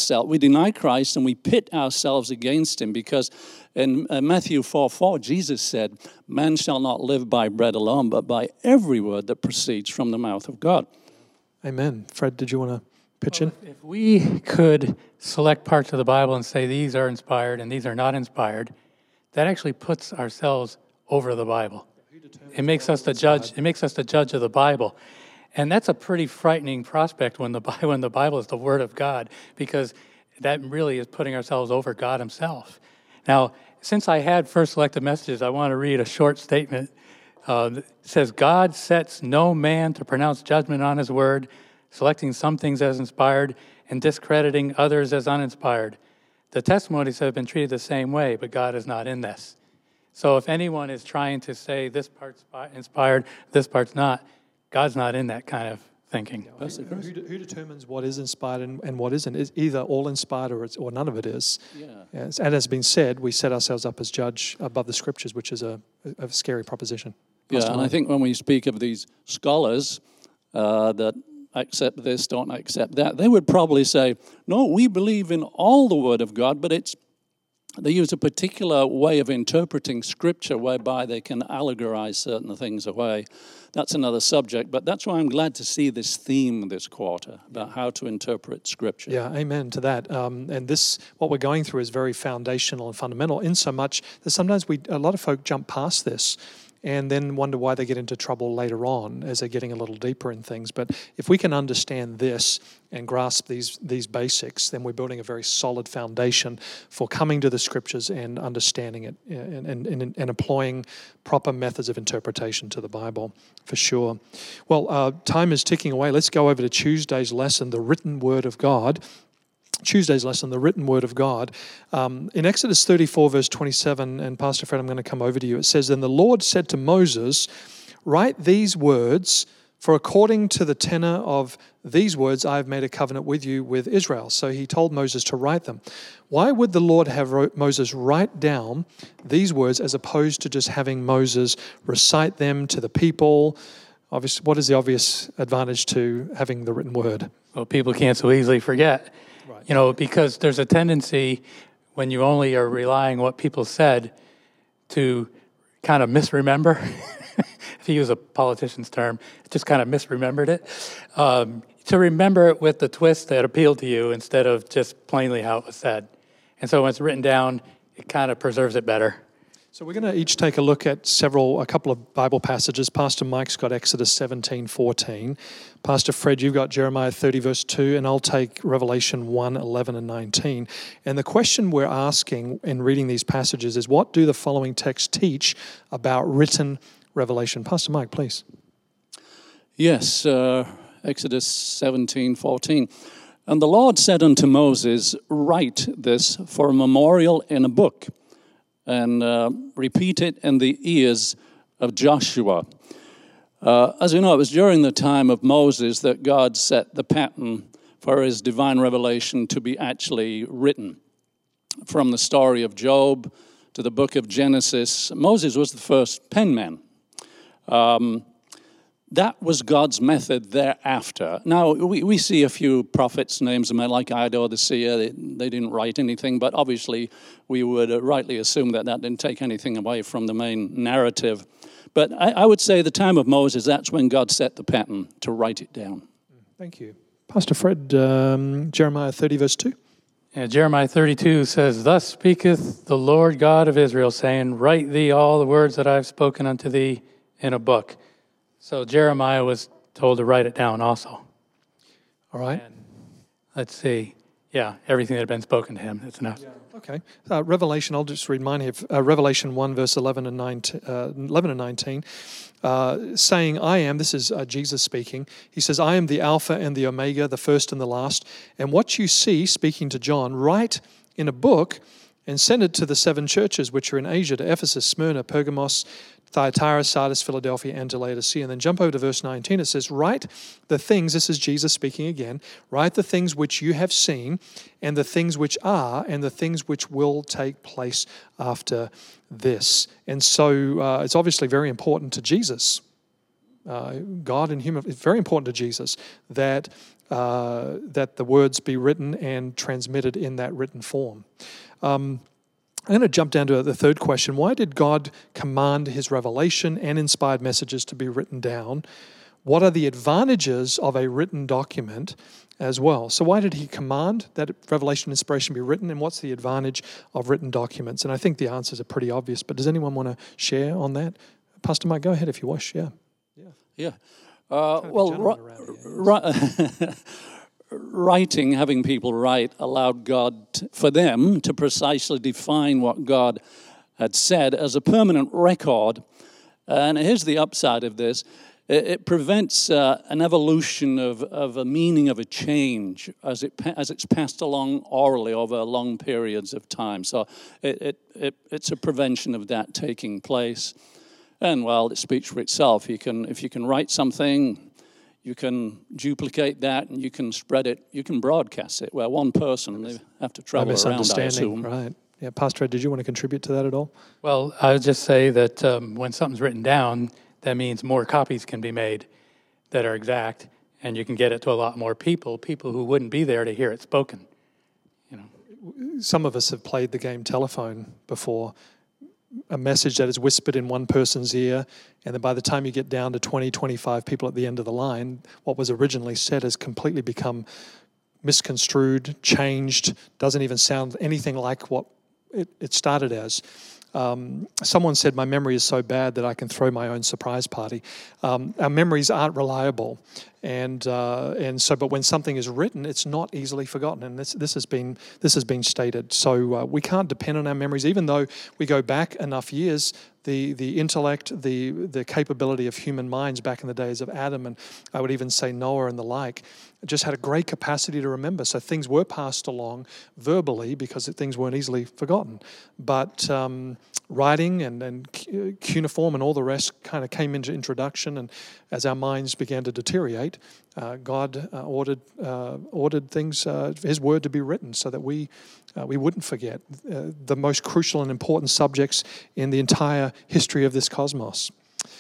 deny Christ and we pit ourselves against him, because in Matthew 4:4, Jesus said, "Man shall not live by bread alone, but by every word that proceeds from the mouth of God." Amen. Fred, did you want to pitch in? If we could select parts of the Bible and say these are inspired and these are not inspired, that actually puts ourselves over the Bible. It makes us the judge. It makes us the judge of the Bible. And that's a pretty frightening prospect when the Bible is the Word of God, because that really is putting ourselves over God himself. Now, since I had first selected messages, I want to read a short statement. It says, "God sets no man to pronounce judgment on his word, selecting some things as inspired and discrediting others as uninspired. The testimonies have been treated the same way, but God is not in this." So if anyone is trying to say this part's inspired, this part's not, God's not in that kind of thinking. Who determines what is inspired and what isn't? Is either all inspired or none of it is. Yeah. Yes, and as has been said, we set ourselves up as judge above the Scriptures, which is a scary proposition. Yeah, and I think when we speak of these scholars that accept this, don't accept that, they would probably say, no, we believe in all the Word of God, but they use a particular way of interpreting Scripture whereby they can allegorize certain things away. That's another subject, but that's why I'm glad to see this theme this quarter about how to interpret Scripture. Yeah, amen to that. And this, what we're going through, is very foundational and fundamental, in so much that sometimes a lot of folk jump past this and then wonder why they get into trouble later on as they're getting a little deeper in things. But if we can understand this and grasp these basics, then we're building a very solid foundation for coming to the Scriptures and understanding it and employing proper methods of interpretation to the Bible, for sure. Well, time is ticking away. Let's go over to Tuesday's lesson, the written Word of God. Tuesday's lesson, the written Word of God. In Exodus 34, verse 27, and Pastor Fred, I'm going to come over to you. It says, "Then the Lord said to Moses, write these words, for according to the tenor of these words, I have made a covenant with you with Israel." So he told Moses to write them. Why would the Lord have Moses write down these words as opposed to just having Moses recite them to the people? Obviously, what is the obvious advantage to having the written word? Well, people can't so easily forget. Right. Because there's a tendency when you only are relying on what people said to kind of misremember. If you use a politician's term, just kind of misremembered it. To remember it with the twist that appealed to you instead of just plainly how it was said. And so when it's written down, it kind of preserves it better. So we're going to each take a look at a couple of Bible passages. Pastor Mike's got Exodus 17:14. Pastor Fred, you've got Jeremiah 30, verse 2, and I'll take Revelation 1, 11 and 19. And the question we're asking in reading these passages is, what do the following texts teach about written revelation? Pastor Mike, please. Yes, Exodus 17:14. "And the Lord said unto Moses, write this for a memorial in a book, and repeat it in the ears of Joshua." As you know, it was during the time of Moses that God set the pattern for his divine revelation to be actually written. From the story of Job to the book of Genesis, Moses was the first penman. That was God's method thereafter. Now, we see a few prophets' names, like Iddo the seer. They didn't write anything, but obviously we would rightly assume that didn't take anything away from the main narrative. But I would say the time of Moses, that's when God set the pattern to write it down. Thank you. Pastor Fred, Jeremiah 30, verse 2. Yeah, Jeremiah 32 says, "Thus speaketh the Lord God of Israel, saying, Write thee all the words that I have spoken unto thee in a book." So Jeremiah was told to write it down also. All right. And let's see. Yeah, everything that had been spoken to him, it's enough. Okay. Revelation, I'll just read mine here. Revelation 1, verse 11 and 19, saying, I am, this is Jesus speaking, he says, I am the Alpha and the Omega, the first and the last. And what you see, speaking to John, write in a book and send it to the 7 churches which are in Asia, to Ephesus, Smyrna, Pergamos, Thyatira, Sardis, Philadelphia, and to Laodicea. And then jump over to verse 19. It says, write the things, this is Jesus speaking again, write the things which you have seen, and the things which are, and the things which will take place after this. And so it's obviously very important to Jesus, God and human, it's very important to Jesus that the words be written and transmitted in that written form. I'm going to jump down to the third question. Why did God command his revelation and inspired messages to be written down? What are the advantages of a written document as well? So why did he command that revelation and inspiration be written, and what's the advantage of written documents? And I think the answers are pretty obvious, but does anyone want to share on that? Pastor Mike, go ahead if you wish. Yeah. Writing, having people write, allowed God, for them to precisely define what God had said as a permanent record. And here's the upside of this. It prevents an evolution of a meaning of a change as it's passed along orally over long periods of time. So it's a prevention of that taking place. And, well, it speaks for itself. If you can write something, you can duplicate that, and you can spread it. You can broadcast it. Where one person, they have to travel around, I assume. Right. Yeah, Pastor Ed, did you want to contribute to that at all? Well, I would just say that when something's written down, that means more copies can be made that are exact, and you can get it to a lot more people who wouldn't be there to hear it spoken. Some of us have played the game telephone before. A message that is whispered in one person's ear, and then by the time you get down to 20, 25 people at the end of the line, what was originally said has completely become misconstrued, changed, doesn't even sound anything like what it started as. Someone said, my memory is so bad that I can throw my own surprise party. Our memories aren't reliable. And so, but when something is written, it's not easily forgotten. And this has been stated. So we can't depend on our memories, even though we go back enough years. The intellect, the capability of human minds back in the days of Adam, and I would even say Noah and the like, just had a great capacity to remember. So things were passed along verbally because things weren't easily forgotten. But writing and cuneiform and all the rest kind of came into introduction, and as our minds began to deteriorate, God ordered things, His word to be written, so that we wouldn't forget the most crucial and important subjects in the entire history of this cosmos.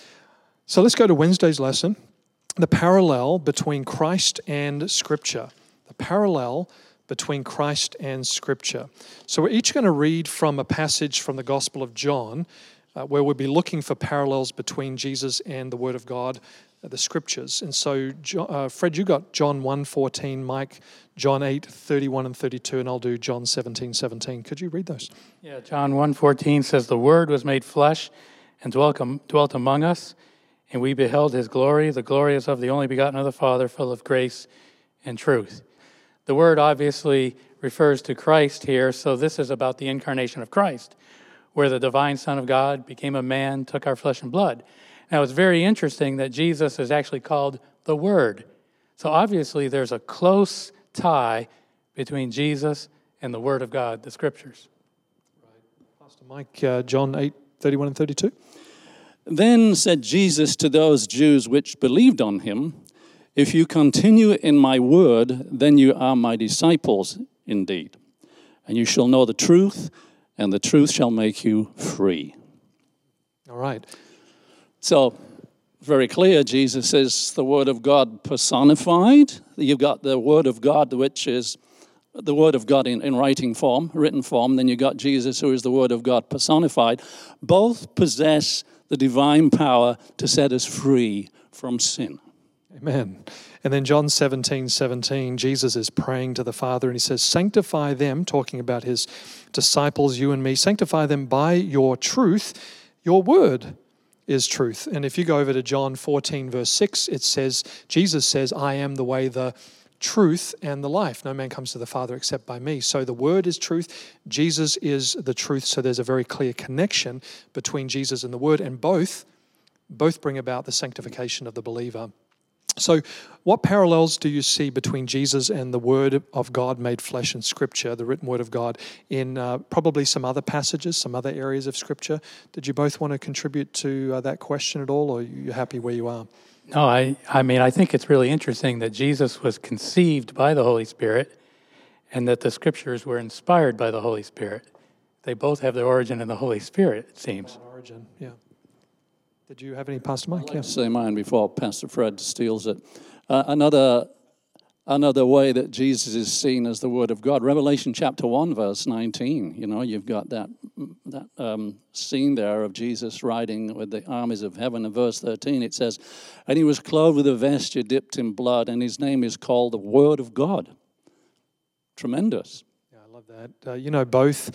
So let's go to Wednesday's lesson, the parallel between Christ and Scripture. The parallel between Christ and Scripture. So we're each going to read from a passage from the Gospel of John, where we'll be looking for parallels between Jesus and the Word of God, the Scriptures. And so, Fred, you got John 1:14, Mike, John 8:31 and 32, and I'll do John 17:17. Could you read those? Yeah, John 1:14 says, "The Word was made flesh and dwelt among us, and we beheld His glory. The glory is of the only begotten of the Father, full of grace and truth." The Word obviously refers to Christ here, so this is about the incarnation of Christ, where the divine Son of God became a man, took our flesh and blood. Now, it's very interesting that Jesus is actually called the Word. So obviously there's a close tie between Jesus and the Word of God, the Scriptures. Right. Pastor Mike, John 8:31 and 32. Then said Jesus to those Jews which believed on him, If you continue in my word, then you are my disciples indeed. And you shall know the truth, and the truth shall make you free. All right. So, very clear, Jesus is the Word of God personified. You've got the Word of God, which is the Word of God in writing form, written form. Then you've got Jesus, who is the Word of God personified. Both possess the divine power to set us free from sin. Amen. And then John 17:17, Jesus is praying to the Father, and he says, sanctify them, talking about his disciples, you and me, sanctify them by your truth. Your word is truth. And if you go over to John 14, verse 6, it says, Jesus says, I am the way, the truth, and the life. No man comes to the Father except by me. So the word is truth. Jesus is the truth. So there's a very clear connection between Jesus and the word, and both bring about the sanctification of the believer. So what parallels do you see between Jesus and the Word of God made flesh in Scripture, the written Word of God, in probably some other passages, some other areas of Scripture? Did you both want to contribute to that question at all, or are you happy where you are? No, I mean, I think it's really interesting that Jesus was conceived by the Holy Spirit and that the Scriptures were inspired by the Holy Spirit. They both have their origin in the Holy Spirit, it seems. Origin, yeah. Did you have any, Pastor Mike? I'd like to say mine before Pastor Fred steals it. Another way that Jesus is seen as the Word of God, Revelation chapter 1, verse 19. You know, you've got that scene there of Jesus riding with the armies of heaven. In verse 13, it says, and he was clothed with a vesture dipped in blood, and his name is called the Word of God. Tremendous. Yeah, I love that. You know, both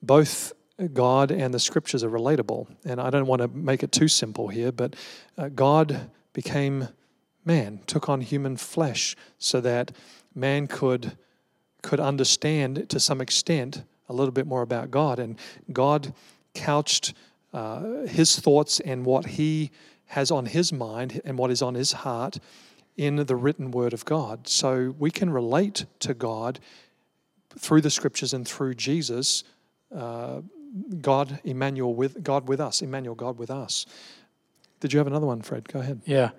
God and the Scriptures are relatable. And I don't want to make it too simple here, but God became man, took on human flesh so that man could understand to some extent a little bit more about God. And God couched his thoughts and what he has on his mind and what is on his heart in the written Word of God. So we can relate to God through the Scriptures and through Jesus, God with us. Did you have another one, Fred? Go ahead. Yeah.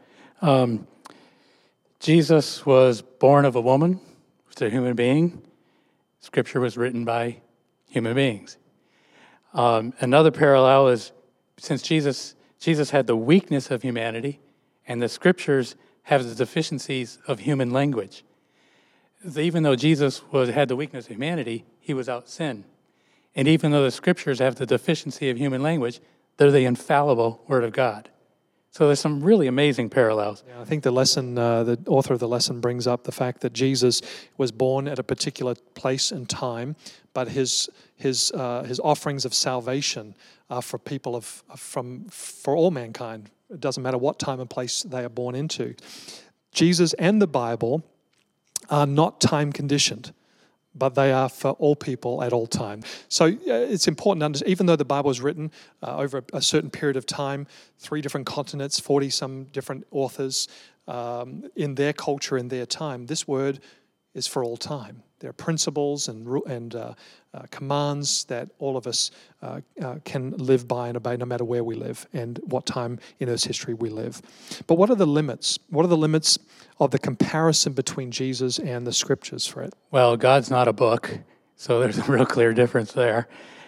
Jesus was born of a woman, was a human being. Scripture was written by human beings. Another parallel is since Jesus had the weakness of humanity, and the Scriptures have the deficiencies of human language. Even though Jesus had the weakness of humanity, he was without sin. And even though the Scriptures have the deficiency of human language, they're the infallible Word of God. So there's some really amazing parallels. Yeah, I think the lesson, the author of the lesson brings up the fact that Jesus was born at a particular place and time, but his offerings of salvation are for people for all mankind. It doesn't matter what time and place they are born into. Jesus and the Bible are not time conditioned, but they are for all people at all time. So it's important to understand, even though the Bible is written over a certain period of time, 3 different continents, 40-some different authors, in their culture, in their time, this word is for all time. There are principles and commands that all of us can live by and obey no matter where we live and what time in Earth's history we live. But what are the limits? What are the limits of the comparison between Jesus and the Scriptures, Fred? Well, God's not a book, so there's a real clear difference there.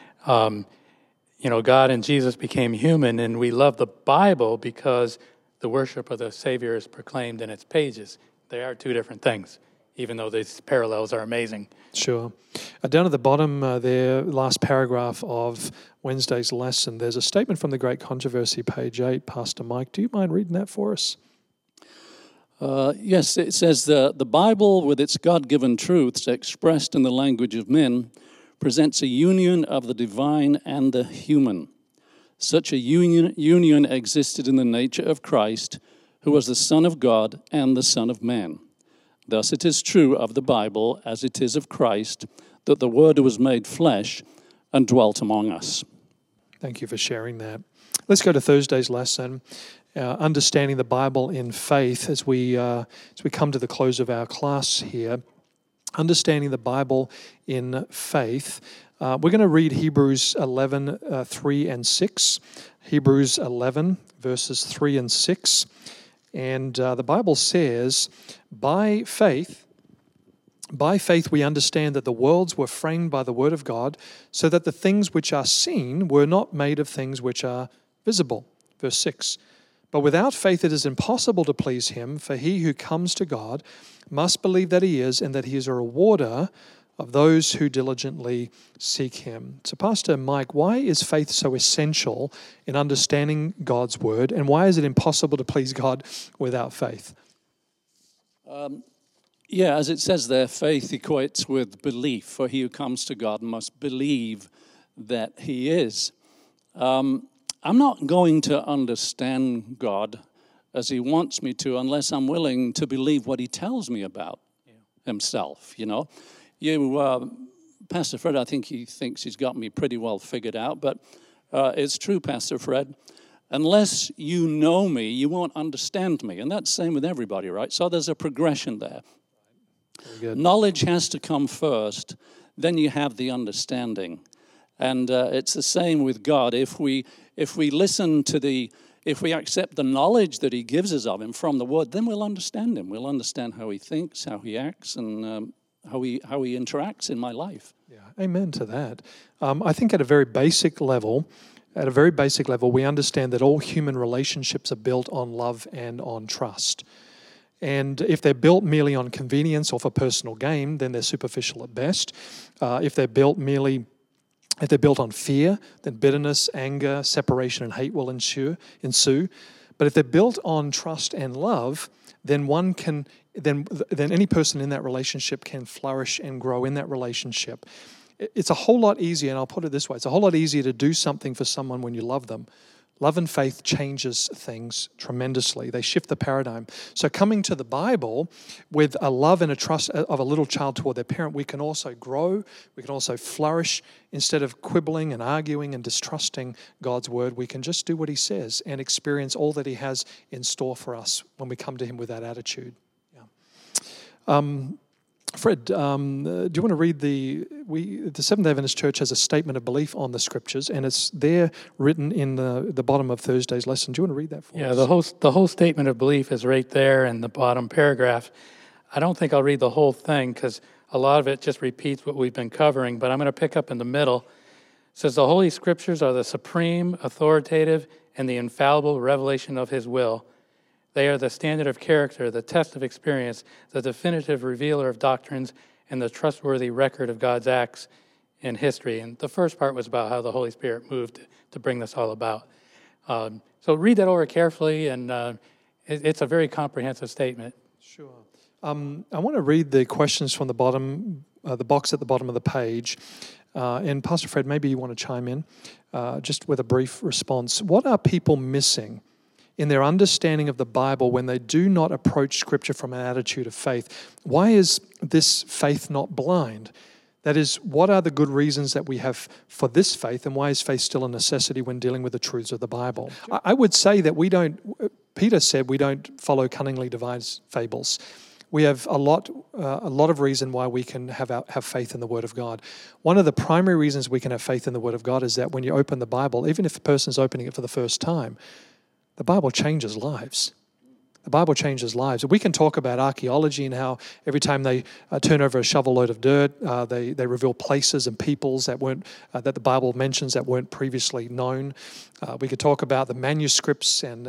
God and Jesus became human, and we love the Bible because the worship of the Savior is proclaimed in its pages. They are 2 different things, even though these parallels are amazing. Sure. Down at the bottom there, last paragraph of Wednesday's lesson, there's a statement from the Great Controversy, page 8. Pastor Mike, do you mind reading that for us? Yes, it says the Bible, with its God-given truths expressed in the language of men, presents a union of the divine and the human. Such a union existed in the nature of Christ, who was the Son of God and the Son of Man. Thus it is true of the Bible, as it is of Christ, that the Word was made flesh and dwelt among us. Thank you for sharing that. Let's go to Thursday's lesson, understanding the Bible in faith, as we come to the close of our class here. Understanding the Bible in faith. We're going to read Hebrews 11, 3 and 6. Hebrews 11, verses 3 and 6. And the Bible says, by faith we understand that the worlds were framed by the word of God, so that the things which are seen were not made of things which are visible. Verse 6. But without faith it is impossible to please him, for he who comes to God must believe that he is, and that he is a rewarder of those who diligently seek him. So Pastor Mike, why is faith so essential in understanding God's word, and why is it impossible to please God without faith? Yeah, as it says there, faith equates with belief, for he who comes to God must believe that he is. I'm not going to understand God as he wants me to unless I'm willing to believe what he tells me about himself, you know. Pastor Fred, I think he thinks he's got me pretty well figured out, but it's true, Pastor Fred. Unless you know me, you won't understand me. And that's the same with everybody, right? So there's a progression there. Knowledge has to come first, then you have the understanding. And it's the same with God. If we listen to if we accept the knowledge that he gives us of him from the word, then we'll understand him. We'll understand how he thinks, how he acts, and how he interacts in my life. Yeah, amen to that. I think at a very basic level, we understand that all human relationships are built on love and on trust. And if they're built merely on convenience or for personal gain, then they're superficial at best. If they're built on fear, then bitterness, anger, separation, and hate will ensue. But if they're built on trust and love, then then any person in that relationship can flourish and grow in that relationship. It's a whole lot easier, and I'll put it this way, it's a whole lot easier to do something for someone when you love them. Love and faith changes things tremendously. They shift the paradigm. So coming to the Bible with a love and a trust of a little child toward their parent, we can also grow, we can also flourish. Instead of quibbling and arguing and distrusting God's word, we can just do what he says and experience all that he has in store for us when we come to him with that attitude. Yeah. Fred, do you want to read the Seventh-day Adventist Church has a statement of belief on the Scriptures, and it's there written in the bottom of Thursday's lesson. Do you want to read that for us? Yeah, the whole statement of belief is right there in the bottom paragraph. I don't think I'll read the whole thing because a lot of it just repeats what we've been covering, but I'm going to pick up in the middle. It says, the Holy Scriptures are the supreme, authoritative, and the infallible revelation of his will. They are the standard of character, the test of experience, the definitive revealer of doctrines, and the trustworthy record of God's acts in history. And the first part was about how the Holy Spirit moved to bring this all about. So read that over carefully, and it's a very comprehensive statement. Sure. I want to read the questions from the bottom, the box at the bottom of the page. And Pastor Fred, maybe you want to chime in just with a brief response. What are people missing in their understanding of the Bible when they do not approach Scripture from an attitude of faith? Why is this faith not blind? That is, what are the good reasons that we have for this faith, and why is faith still a necessity when dealing with the truths of the Bible? I would say that Peter said we don't follow cunningly devised fables. We have a lot of reason why we can have faith in the Word of God. One of the primary reasons we can have faith in the Word of God is that when you open the Bible, even if a person's opening it for the first time, the Bible changes lives. The Bible changes lives. We can talk about archaeology and how every time they turn over a shovel load of dirt, they reveal places and peoples that the Bible mentions that weren't previously known. We could talk about the manuscripts and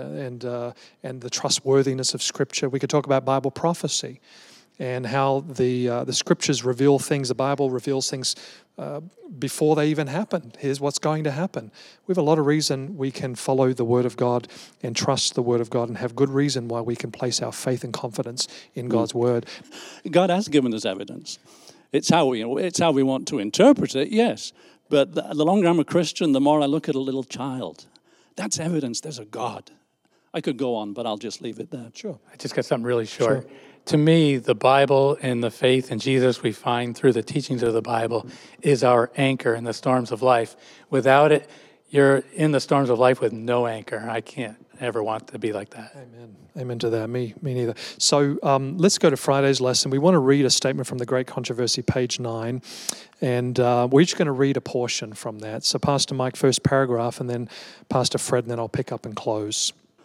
the trustworthiness of Scripture. We could talk about Bible prophecy and how the Scriptures reveal things. The Bible reveals things before they even happen. Here's what's going to happen. We have a lot of reason we can follow the Word of God and trust the Word of God, and have good reason why we can place our faith and confidence in God's Word. God has given us evidence. It's how we want to interpret it, yes. But the longer I'm a Christian, the more I look at a little child. That's evidence there's a God. I could go on, but I'll just leave it there. Sure. I just got something really short. Sure. To me, the Bible and the faith in Jesus we find through the teachings of the Bible is our anchor in the storms of life. Without it, you're in the storms of life with no anchor. I can't ever want to be like that. Amen. Amen to that. Me neither. So let's go to Friday's lesson. We want to read a statement from the Great Controversy, page 9, and we're each going to read a portion from that. So Pastor Mike, first paragraph, and then Pastor Fred, and then I'll pick up and close.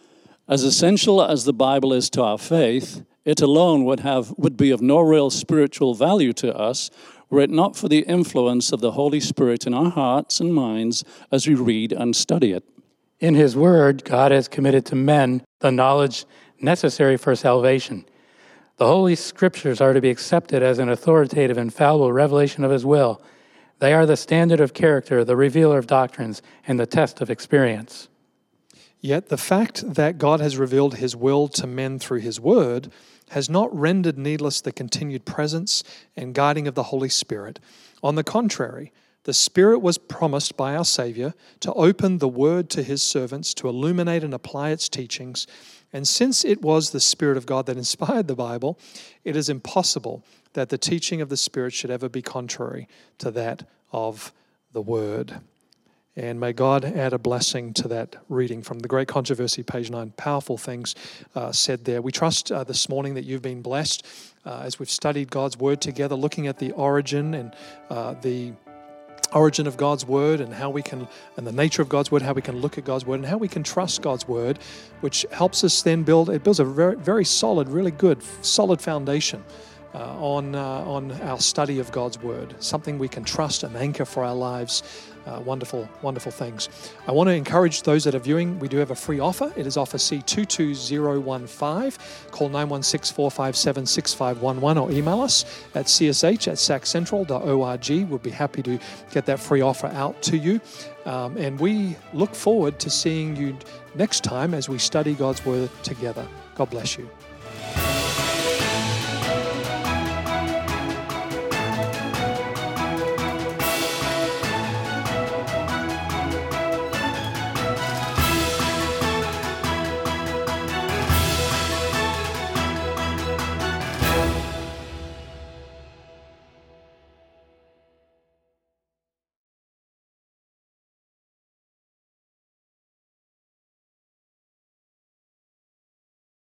As essential as the Bible is to our faith, it alone would be of no real spiritual value to us were it not for the influence of the Holy Spirit in our hearts and minds as we read and study it. In His Word, God has committed to men the knowledge necessary for salvation. The Holy Scriptures are to be accepted as an authoritative, infallible revelation of His will. They are the standard of character, the revealer of doctrines, and the test of experience. Yet the fact that God has revealed His will to men through His Word has not rendered needless the continued presence and guiding of the Holy Spirit. On the contrary, the Spirit was promised by our Savior to open the Word to His servants, to illuminate and apply its teachings. And since it was the Spirit of God that inspired the Bible, it is impossible that the teaching of the Spirit should ever be contrary to that of the Word. And may God add a blessing to that reading from The Great Controversy, page 9. Powerful things said there. We trust this morning that you've been blessed as we've studied God's Word together, looking at the origin and the origin of God's Word and how we can, and the nature of God's Word, how we can look at God's Word and how we can trust God's Word, which helps us then builds a very, very solid, really good, solid foundation on our study of God's Word, something we can trust and anchor for our lives. Wonderful, wonderful things. I want to encourage those that are viewing, we do have a free offer. It is offer C22015. Call 916-457-6511 or email us at csh@saccentral.org. We'll be happy to get that free offer out to you. And we look forward to seeing you next time as we study God's Word together. God bless you.